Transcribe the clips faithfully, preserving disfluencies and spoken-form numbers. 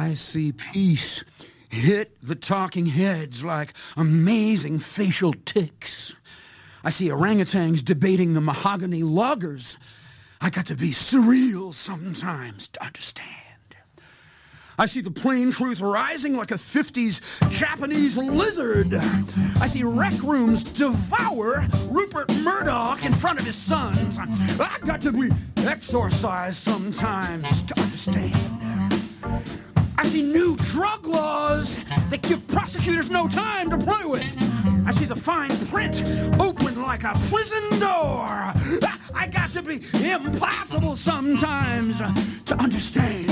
I see peace hit the talking heads like amazing facial tics. I see orangutans debating the mahogany loggers. I got to be surreal sometimes to understand. I see the plain truth rising like a fifties Japanese lizard. I see rec rooms devour Rupert Murdoch in front of his sons. I got to be exorcised sometimes to understand. I see new drug laws that give prosecutors no time to play with. I see the fine print open like a prison door. I got to be impossible sometimes to understand.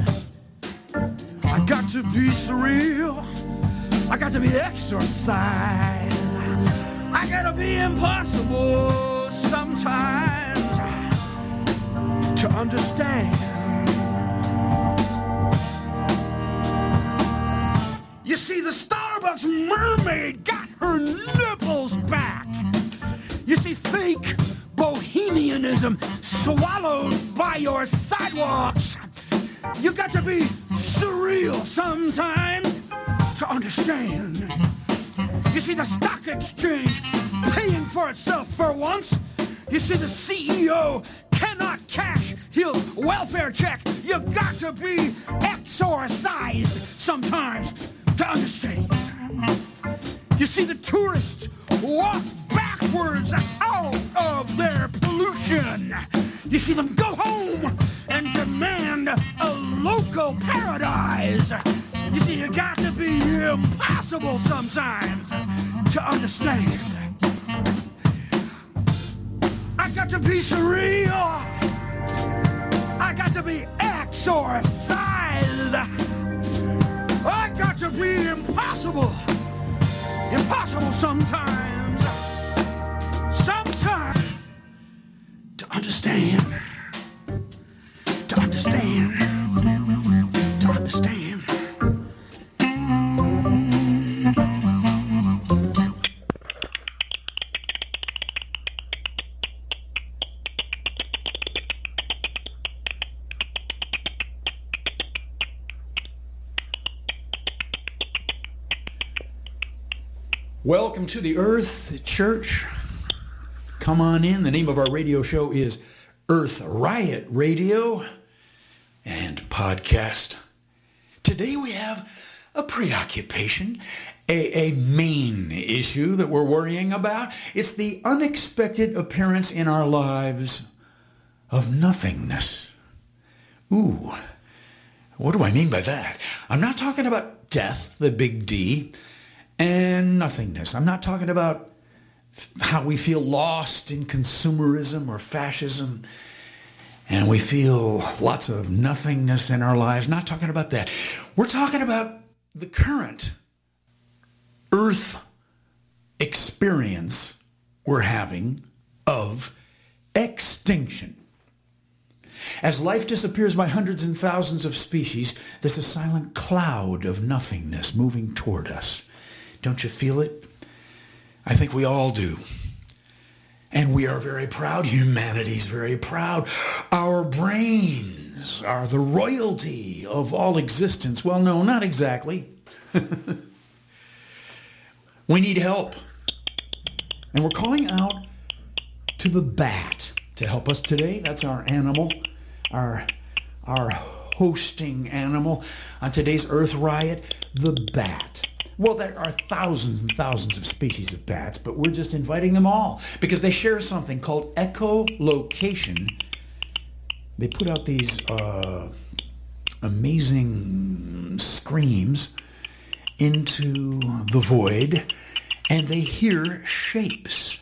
I got to be surreal. I got to be exorcised. I got to be impossible sometimes to understand. You see, the Starbucks mermaid got her nipples back. You see, fake bohemianism swallowed by your sidewalks. You got to be surreal sometimes to understand. You see, the stock exchange paying for itself for once. You see, the C E O cannot cash his welfare check. You got to be exorcised sometimes to understand. You see, the tourists walk backwards out of their pollution. You see them go home and demand a local paradise. You see, you got to be impossible sometimes to understand. I got to be surreal. I got to be exorcised. I got to be impossible. Impossible sometimes. Sometimes. To understand. To understand. To understand. Welcome to the Earth Church. Come on in. The name of our radio show is Earth Riot Radio and Podcast. Today we have a preoccupation, a, a main issue that we're worrying about. It's the unexpected appearance in our lives of nothingness. Ooh, what do I mean by that? I'm not talking about death, the big D, and nothingness. I'm not talking about how we feel lost in consumerism or fascism and we feel lots of nothingness in our lives. Not talking about that. We're talking about the current Earth experience we're having of extinction. As life disappears by hundreds and thousands of species, there's a silent cloud of nothingness moving toward us. Don't you feel it? I think we all do. And we are very proud. Humanity's very proud. Our brains are the royalty of all existence. Well, no, not exactly. We need help. And we're calling out to the bat to help us today. That's our animal, our, our hosting animal on today's Earth Riot, the bat. Well, there are thousands and thousands of species of bats, but we're just inviting them all because they share something called echolocation. They put out these uh, amazing screams into the void, and they hear shapes.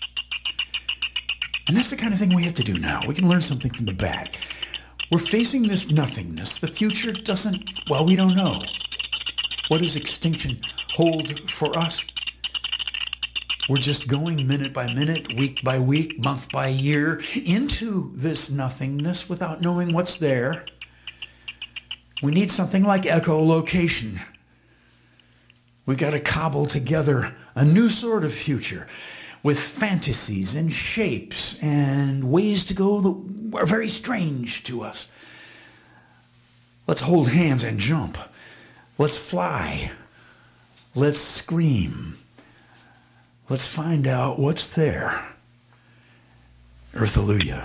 And that's the kind of thing we have to do now. We can learn something from the bat. We're facing this nothingness. The future doesn't, well, we don't know. What does extinction hold for us? We're just going minute by minute, week by week, month by year into this nothingness without knowing what's there. We need something like echolocation. We got to cobble together a new sort of future with fantasies and shapes and ways to go that are very strange to us. Let's hold hands and jump. Let's fly. Let's scream. Let's find out what's there. Earth-alleluia.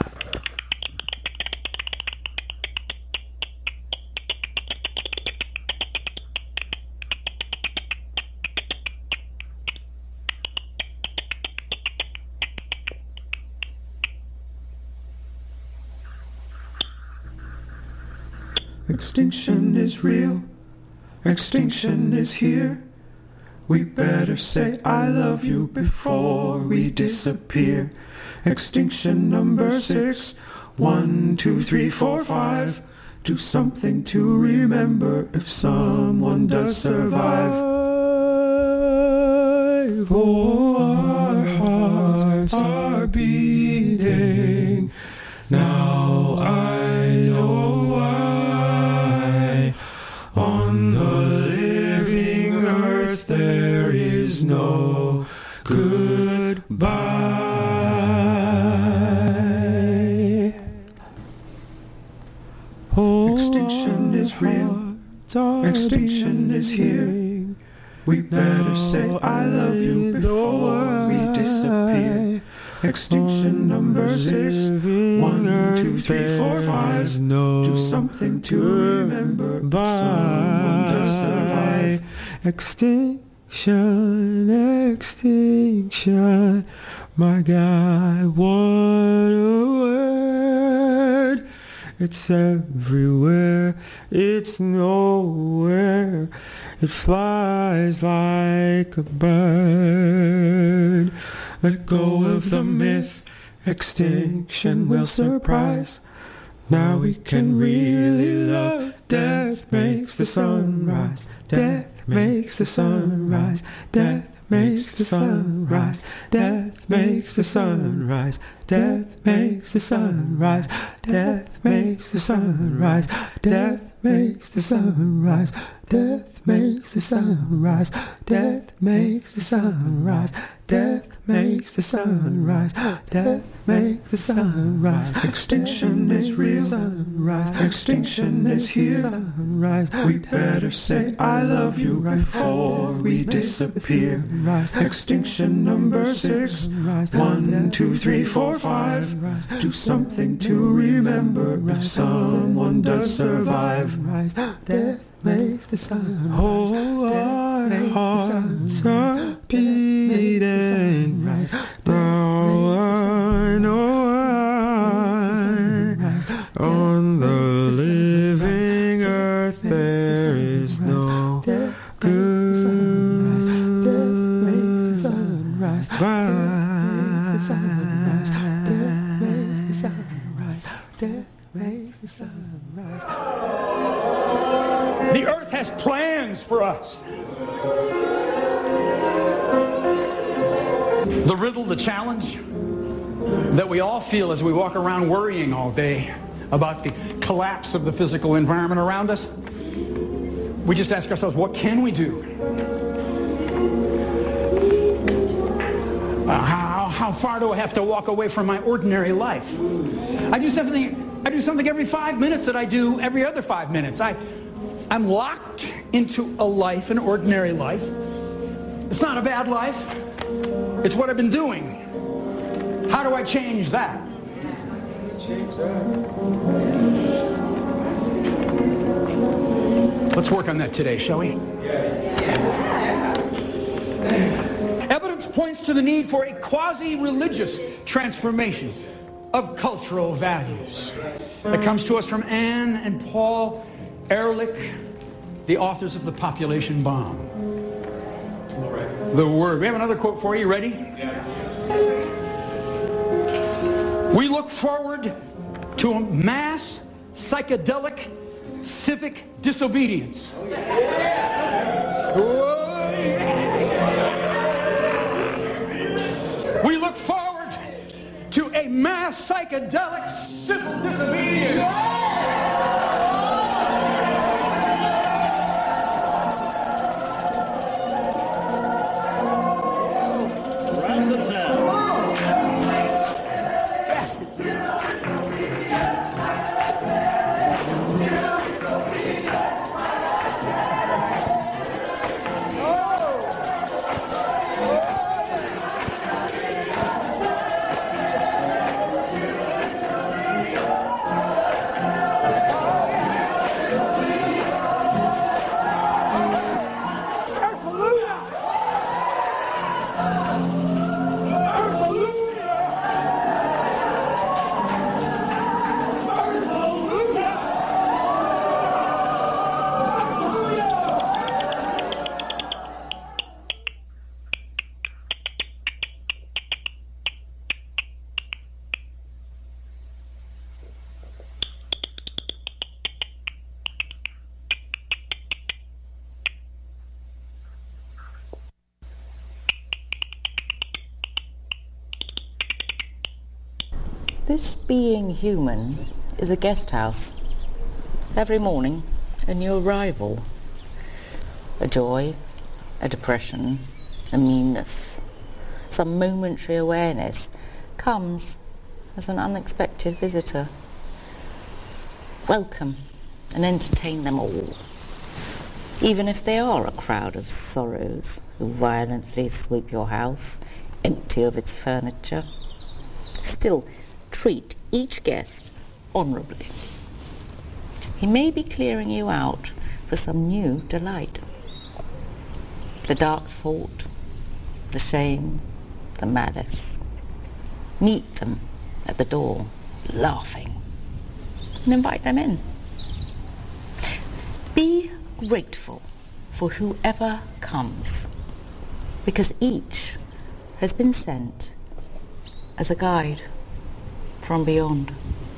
Extinction is real. Extinction is here. We better say I love you before we disappear. Extinction number six. One, two, three, four, five. Do something to remember if someone does survive. Oh, our hearts are beating. Now I know why. On the living earth there is no goodbye. Oh, extinction is real. Extinction is here. We better say I love you before we disappear. Extinction number six. One, two, three, four, five. Do something to remember if someone does survive. Extinction, extinction. My God, what a word. It's everywhere, it's nowhere. It flies like a bird. Let go of the myth, extinction will surprise. Now we can really love. Death makes the sun rise. Death makes the sun rise. Death makes the sun rise. Death makes the sun rise. Death makes the sun rise. Death makes the sun rise. Death makes the sun rise. Death makes the sun rise. Death makes the sun rise. Death makes the sun rise. Death makes the sun rise. Extinction is real. Sunrise. Extinction is here. Sunrise. We better say I love you before we disappear. Extinction number six. One, two, three, four, five. Do something to remember if someone does survive. Death makes the sun rise. Oh, our hearts are beating. Now I know why. On the living earth there is no goodbye. Death makes the sun rise. Death makes the sun rise. Death makes the sun rise. The earth has plans for us. The riddle, the challenge that we all feel as we walk around worrying all day about the collapse of the physical environment around us, we just ask ourselves, what can we do? Uh, how, how far do I have to walk away from my ordinary life? I do something, I do something every five minutes that I do every other five minutes. I, I'm locked into a life, an ordinary life. It's not a bad life. It's what I've been doing. How do I change that? Change that. Let's work on that today, shall we? Evidence points to the need for a quasi-religious transformation of cultural values. That comes to us from Anne and Paul Ehrlich, the authors of The Population Bomb. The Word. We have another quote for you. Ready? We look forward to a mass psychedelic civic disobedience. We look forward to a mass psychedelic civic disobedience. This being human is a guest house. Every morning, a new arrival. A joy, a depression, a meanness, some momentary awareness comes as an unexpected visitor. Welcome and entertain them all, even if they are a crowd of sorrows who violently sweep your house empty of its furniture. Still, treat each guest honourably. He may be clearing you out for some new delight. The dark thought, the shame, the malice. Meet them at the door, laughing, and invite them in. Be grateful for whoever comes, because each has been sent as a guide from beyond.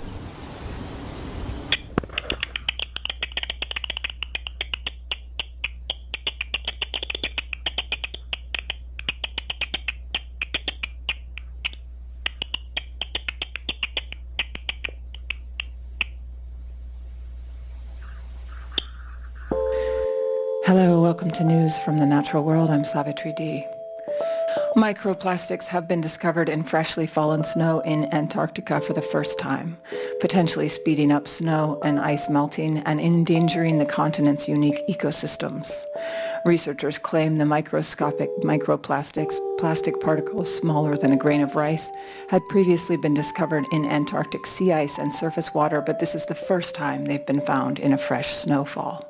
Hello, welcome to News from the Natural World. I'm Savitri D. Microplastics have been discovered in freshly fallen snow in Antarctica for the first time, potentially speeding up snow and ice melting and endangering the continent's unique ecosystems. Researchers claim the microscopic microplastics, plastic particles smaller than a grain of rice, had previously been discovered in Antarctic sea ice and surface water, but this is the first time they've been found in a fresh snowfall.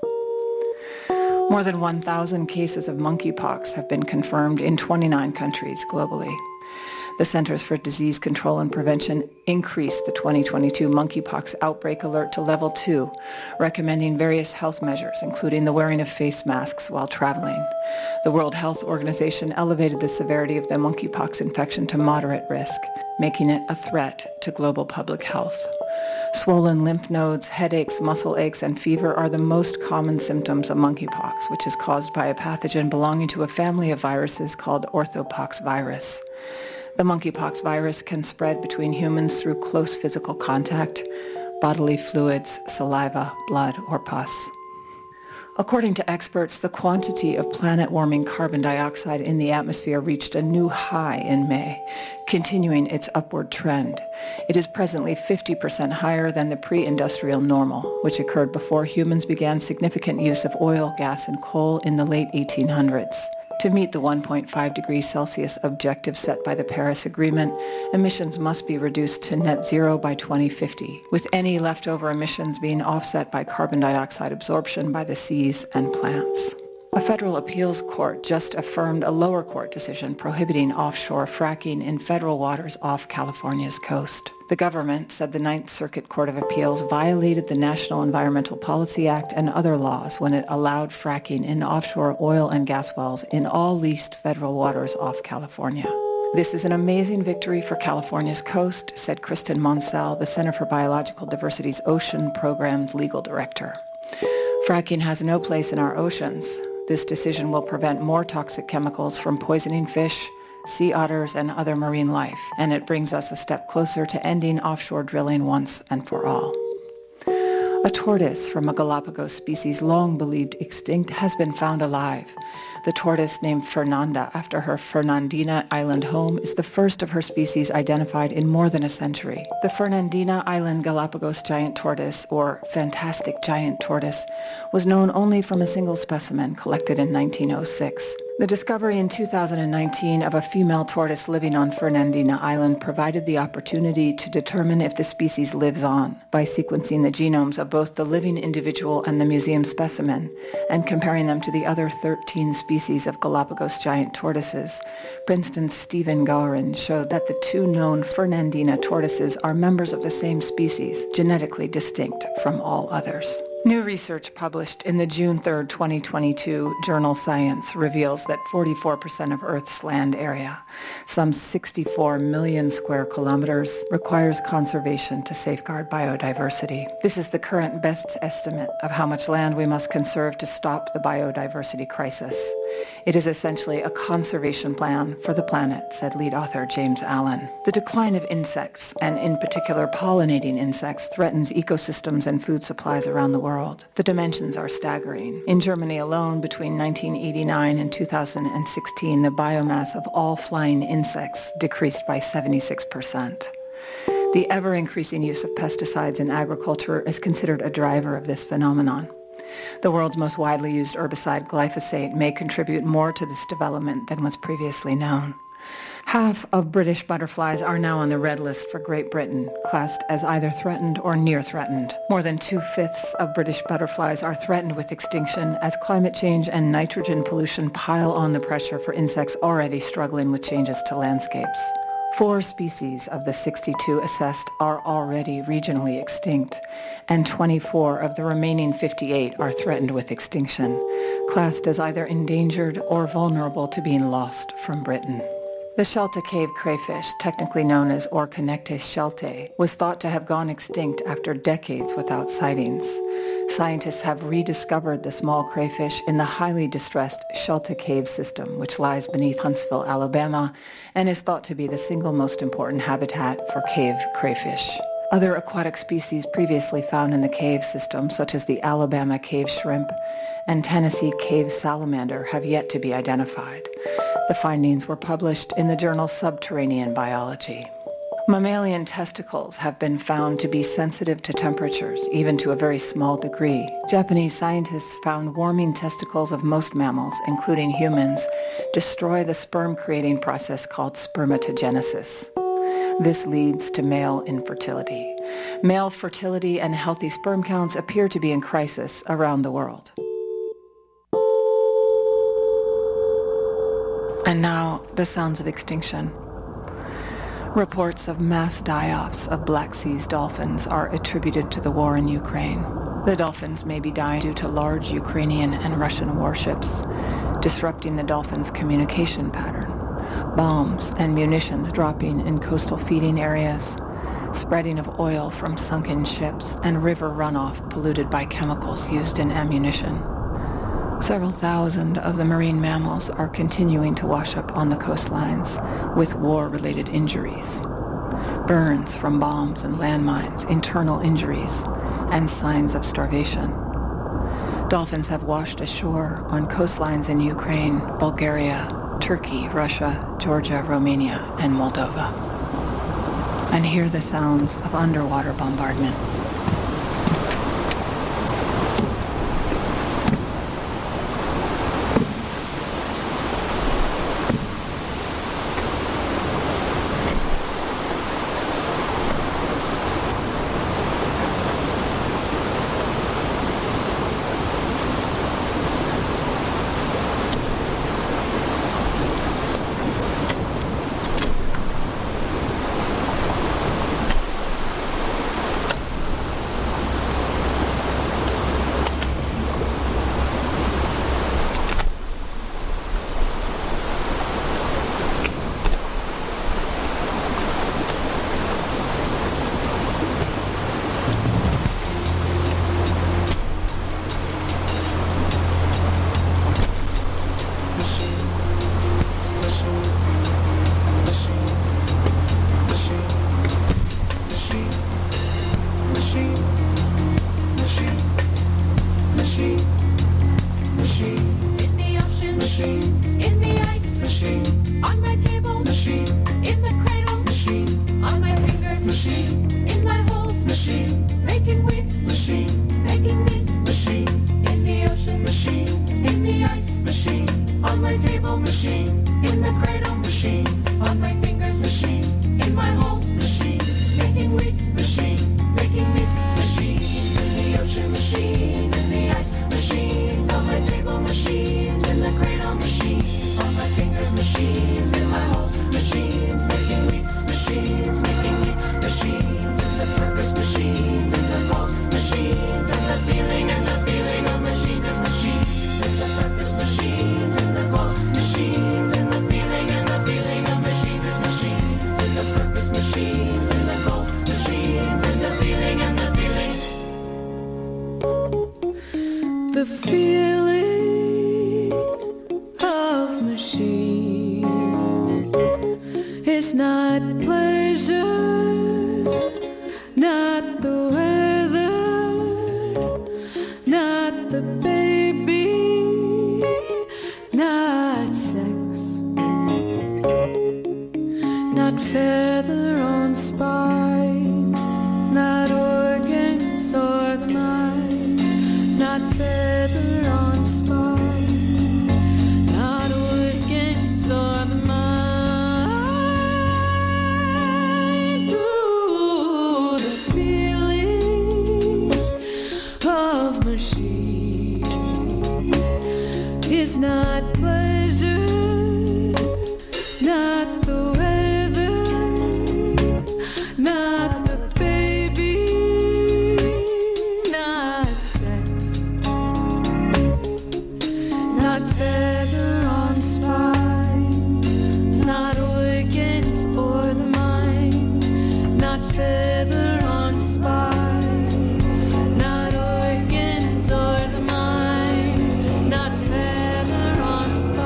More than one thousand cases of monkeypox have been confirmed in twenty-nine countries globally. The Centers for Disease Control and Prevention increased the twenty twenty-two monkeypox outbreak alert to level two, recommending various health measures, including the wearing of face masks while traveling. The World Health Organization elevated the severity of the monkeypox infection to moderate risk, making it a threat to global public health. Swollen lymph nodes, headaches, muscle aches, and fever are the most common symptoms of monkeypox, which is caused by a pathogen belonging to a family of viruses called orthopox virus. The monkeypox virus can spread between humans through close physical contact, bodily fluids, saliva, blood, or pus. According to experts, the quantity of planet-warming carbon dioxide in the atmosphere reached a new high in May, continuing its upward trend. It is presently fifty percent higher than the pre-industrial normal, which occurred before humans began significant use of oil, gas, and coal in the late eighteen hundreds. To meet the one point five degrees Celsius objective set by the Paris Agreement, emissions must be reduced to net zero by twenty fifty, with any leftover emissions being offset by carbon dioxide absorption by the seas and plants. A federal appeals court just affirmed a lower court decision prohibiting offshore fracking in federal waters off California's coast. The government said the Ninth Circuit Court of Appeals violated the National Environmental Policy Act and other laws when it allowed fracking in offshore oil and gas wells in all leased federal waters off California. This is an amazing victory for California's coast, said Kristen Monsell, the Center for Biological Diversity's Ocean Program's legal director. Fracking has no place in our oceans. This decision will prevent more toxic chemicals from poisoning fish, sea otters, and other marine life, and it brings us a step closer to ending offshore drilling once and for all. A tortoise from a Galapagos species long believed extinct has been found alive. The tortoise, named Fernanda after her Fernandina Island home, is the first of her species identified in more than a century. The Fernandina Island Galapagos giant tortoise, or fantastic giant tortoise, was known only from a single specimen collected in nineteen oh six. The discovery in two thousand nineteen of a female tortoise living on Fernandina Island provided the opportunity to determine if the species lives on by sequencing the genomes of both the living individual and the museum specimen and comparing them to the other thirteen species of Galapagos giant tortoises. Princeton's Stephen Gowron showed that the two known Fernandina tortoises are members of the same species, genetically distinct from all others. New research published in the June third, twenty twenty-two journal Science reveals that forty-four percent of Earth's land area, some sixty-four million square kilometers, requires conservation to safeguard biodiversity. This is the current best estimate of how much land we must conserve to stop the biodiversity crisis. It is essentially a conservation plan for the planet, said lead author James Allen. The decline of insects, and in particular pollinating insects, threatens ecosystems and food supplies around the world. The dimensions are staggering. In Germany alone, between nineteen eighty-nine and two thousand sixteen, the biomass of all flying insects decreased by seventy-six percent. The ever-increasing use of pesticides in agriculture is considered a driver of this phenomenon. The world's most widely used herbicide, glyphosate, may contribute more to this development than was previously known. Half of British butterflies are now on the red list for Great Britain, classed as either threatened or near threatened. More than two-fifths of British butterflies are threatened with extinction as climate change and nitrogen pollution pile on the pressure for insects already struggling with changes to landscapes. Four species of the sixty-two assessed are already regionally extinct, and twenty-four of the remaining fifty-eight are threatened with extinction, classed as either endangered or vulnerable to being lost from Britain. The Shelta Cave crayfish, technically known as Orconectes sheltae, was thought to have gone extinct after decades without sightings. Scientists have rediscovered the small crayfish in the highly distressed Shelta Cave system, which lies beneath Huntsville, Alabama, and is thought to be the single most important habitat for cave crayfish. Other aquatic species previously found in the cave system, such as the Alabama cave shrimp and Tennessee cave salamander, have yet to be identified. The findings were published in the journal Subterranean Biology. Mammalian testicles have been found to be sensitive to temperatures, even to a very small degree. Japanese scientists found warming testicles of most mammals, including humans, destroy the sperm-creating process called spermatogenesis. This leads to male infertility. Male fertility and healthy sperm counts appear to be in crisis around the world. And now, the sounds of extinction. Reports of mass die-offs of Black Sea's dolphins are attributed to the war in Ukraine. The dolphins may be dying due to large Ukrainian and Russian warships, disrupting the dolphins' communication pattern, bombs and munitions dropping in coastal feeding areas, spreading of oil from sunken ships, and river runoff polluted by chemicals used in ammunition. Several thousand of the marine mammals are continuing to wash up on the coastlines with war-related injuries, burns from bombs and landmines, internal injuries, and signs of starvation. Dolphins have washed ashore on coastlines in Ukraine, Bulgaria, Turkey, Russia, Georgia, Romania, and Moldova. And hear the sounds of underwater bombardment. the feeling of machines. It's not pleasure, not the weather, not the baby, not sex, not feather on spine, not organs or the mind, not feather on spine, not organs or the mind. Ooh, the feeling of machines is not pleasure, not the weather, not the baby, not sex, not feather on spine, not organs or the mind, not feather on spine, not organs or the mind, not feather on spine.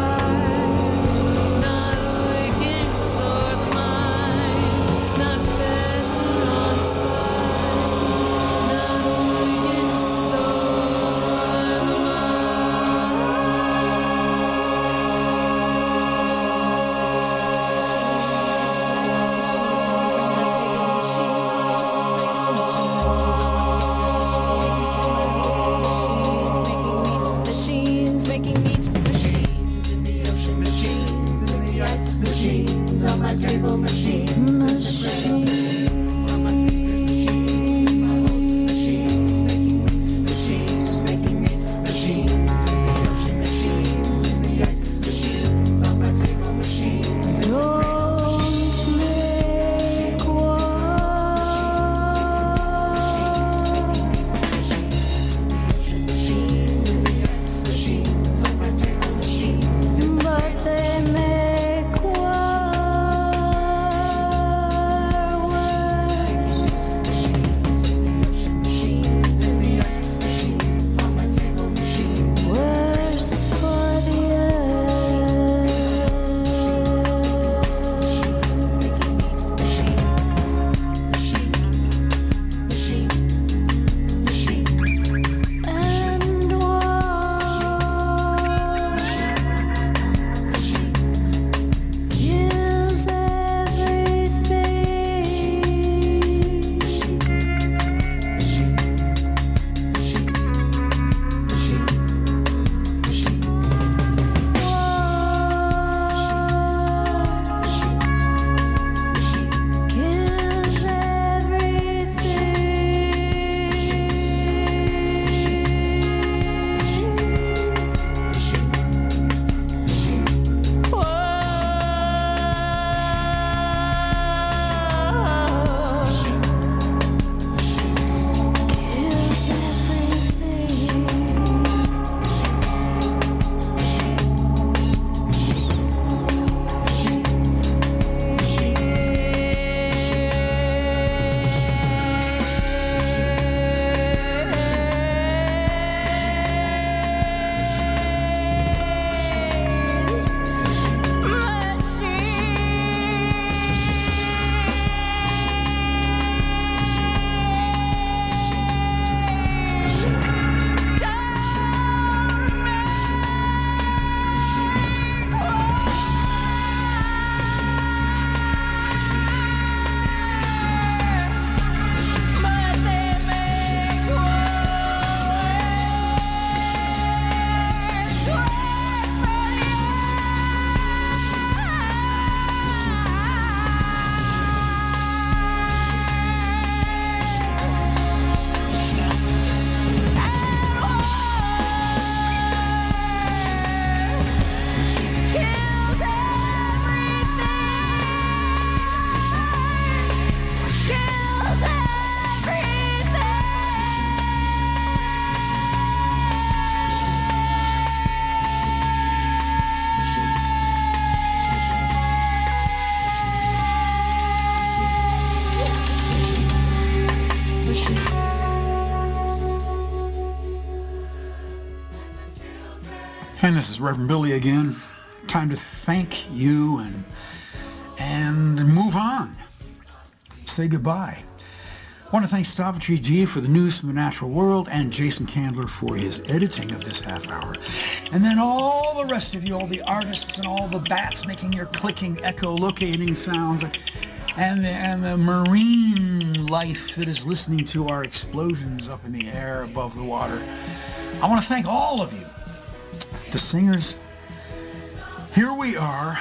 And this is Reverend Billy again. Time to thank you and and move on. Say goodbye. I want to thank Savitri G for the news from the natural world and Jason Candler for his editing of this half hour. And then all the rest of you, all the artists and all the bats making your clicking, echolocating sounds, and the, and the marine life that is listening to our explosions up in the air above the water. I want to thank all of you. The singers, here we are,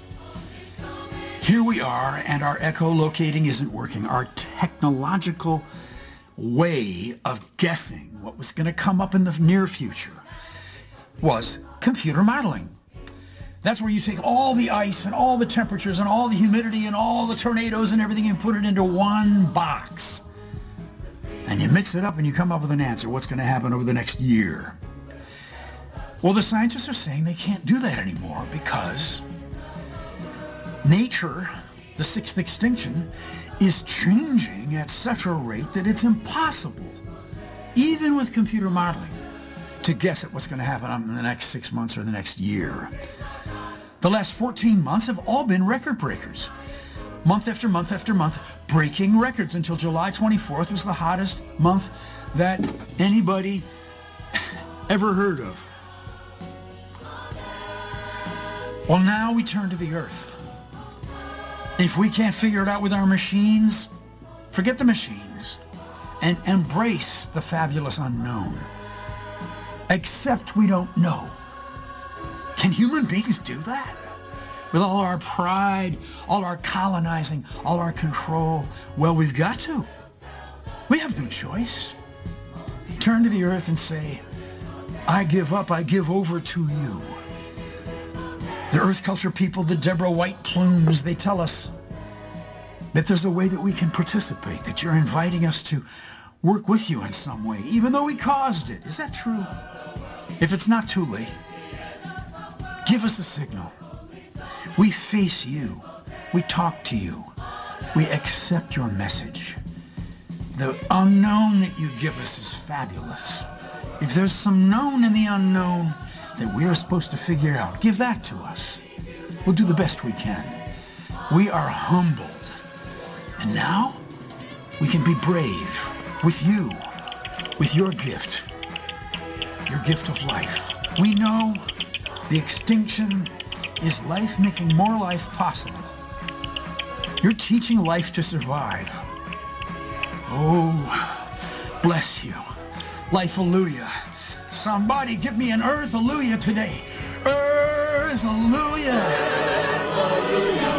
here we are, and our echolocating isn't working. Our technological way of guessing what was going to come up in the near future was computer modeling. That's where you take all the ice and all the temperatures and all the humidity and all the tornadoes and everything and put it into one box. And you mix it up and you come up with an answer, what's going to happen over the next year. Well, the scientists are saying they can't do that anymore because nature, the sixth extinction, is changing at such a rate that it's impossible, even with computer modeling, to guess at what's going to happen in the next six months or the next year. The last fourteen months have all been record breakers. Month after month after month, breaking records until July twenty-fourth was the hottest month that anybody ever heard of. Well, now we turn to the earth. If we can't figure it out with our machines, forget the machines and embrace the fabulous unknown. Accept we don't know. Can human beings do that? With all our pride, all our colonizing, all our control? Well, we've got to. We have no choice. Turn to the earth and say, I give up, I give over to you. The Earth Culture people, the Deborah White plumes, they tell us that there's a way that we can participate, that you're inviting us to work with you in some way, even though we caused it. Is that true? If it's not too late, give us a signal. We face you. We talk to you. We accept your message. The unknown that you give us is fabulous. If there's some known in the unknown that we're supposed to figure out, give that to us. We'll do the best we can. We are humbled. And now we can be brave with you, with your gift, your gift of life. We know the extinction is life making more life possible. You're teaching life to survive. Oh, bless you. Life-alleluia. Somebody give me an earth-alleluia today. Earth-alleluia.